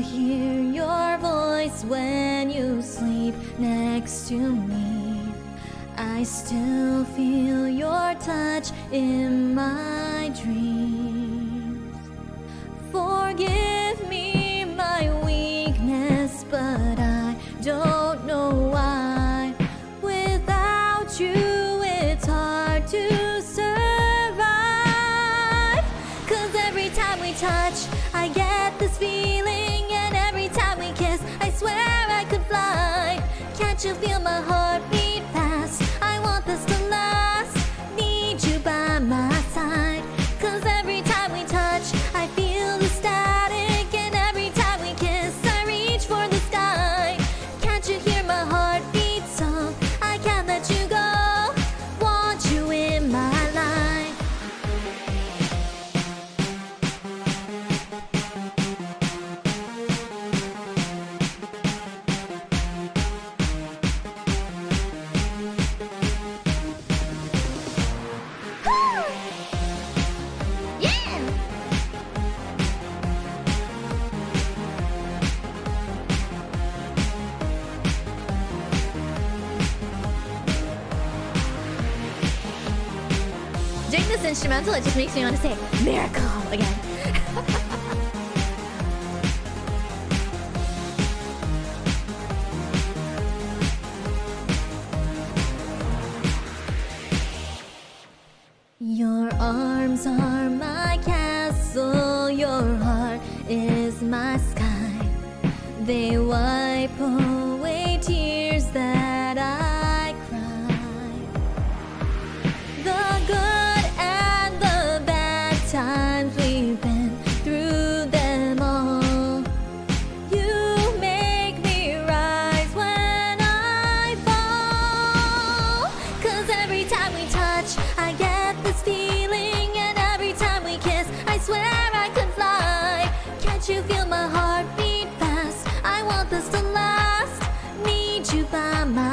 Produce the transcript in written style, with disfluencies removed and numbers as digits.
hear your voice when you sleep next to me. I still feel your touch in my dreams. Forgive me my weakness, but I don't know why. Without you, it's hard to survive. 'Cause every time we touch, I get this feeling, and every time we kiss, I swear I could fly. Can't you feel my heartbeat fast? I want this to last. Need you by my side. 'Cause every time we touch, I feel the static, and every time we kiss, I reach for the sky. Can't you hear my heartbeat song? I can't let you go. Want you in my life. Yeah! Doing this instrumental, it just makes me want to say miracle again. Your arms are my castle, your heart is my sky. They wipe away tears that I cry. The good and the bad times, we've been through them all. You make me rise when I fall. 'Cause every time we touch, I get this feeling, and every time we kiss, I swear I could fly. Can't you feel my heartbeat fast? I want this to last. Need you by my